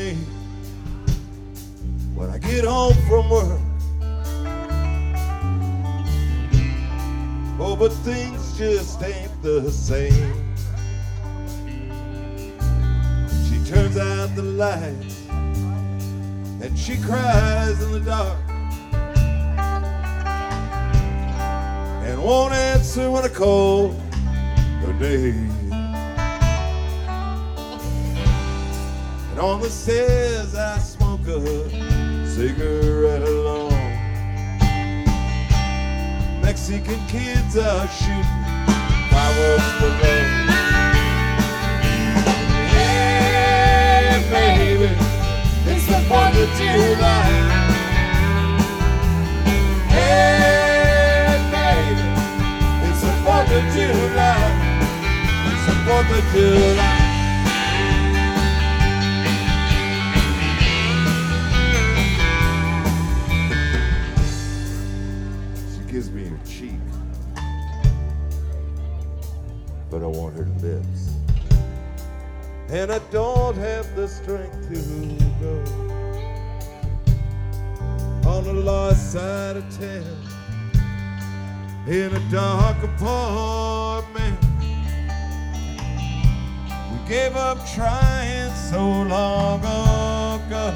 me when I get home from work. Oh, but things just ain't the same. She turns out the lights and she cries in the dark and won't answer when I call her name. And on the stairs I smoke a cigarette alone. Mexican kids are shooting fireworks below. Hey baby, it's the 4th of July. Hey baby, it's the 4th of July. It's the 4th of July. Gives me her cheek, but I want her lips, and I don't have the strength to go on the lost side of town in a dark apartment. We gave up trying so long ago,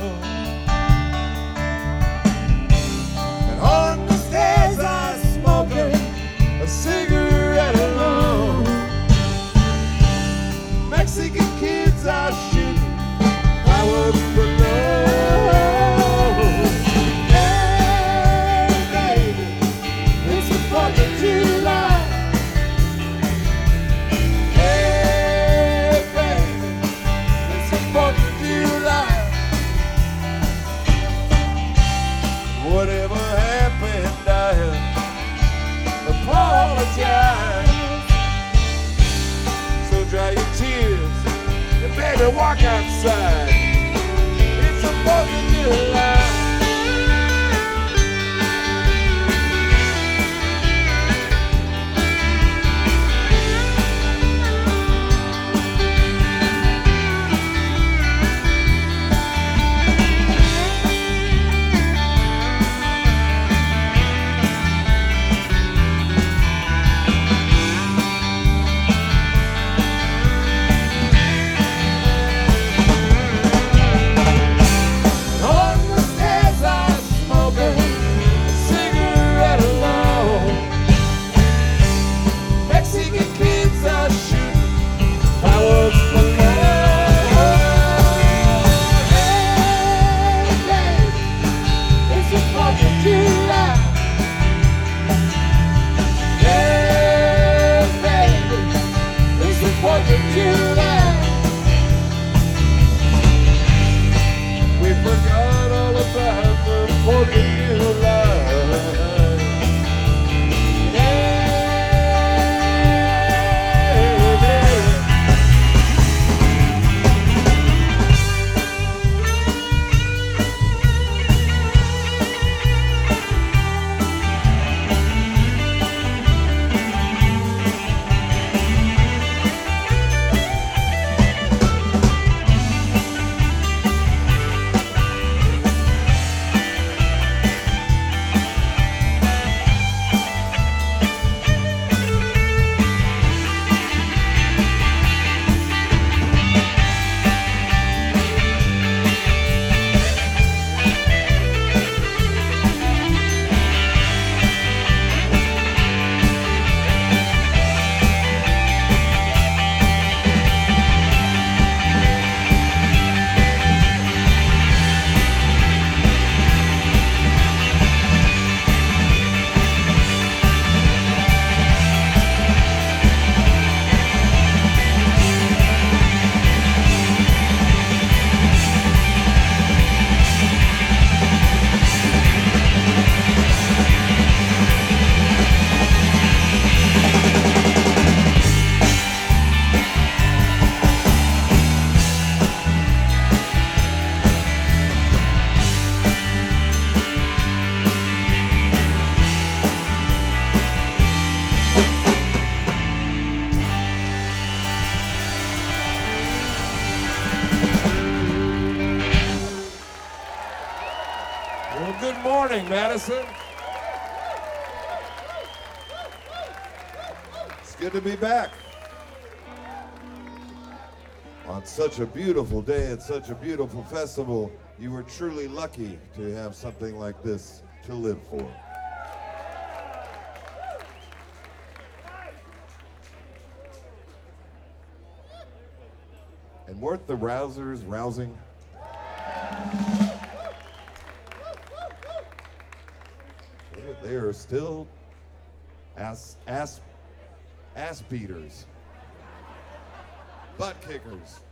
and on the stairs I smoking a cigarette alone. Mexican kids are shooting fireworks below. Hey baby, it's the 4th of July. Hey baby, it's the 4th of July. Whatever happened, I apologize. So dry your tears and baby walk outside. It's the 4th of July. morning, Madison. It's good to be back. On such a beautiful day at such a beautiful festival, you were truly lucky to have something like this to live for. And weren't the Rousers rousing? They are still ass beaters, butt kickers.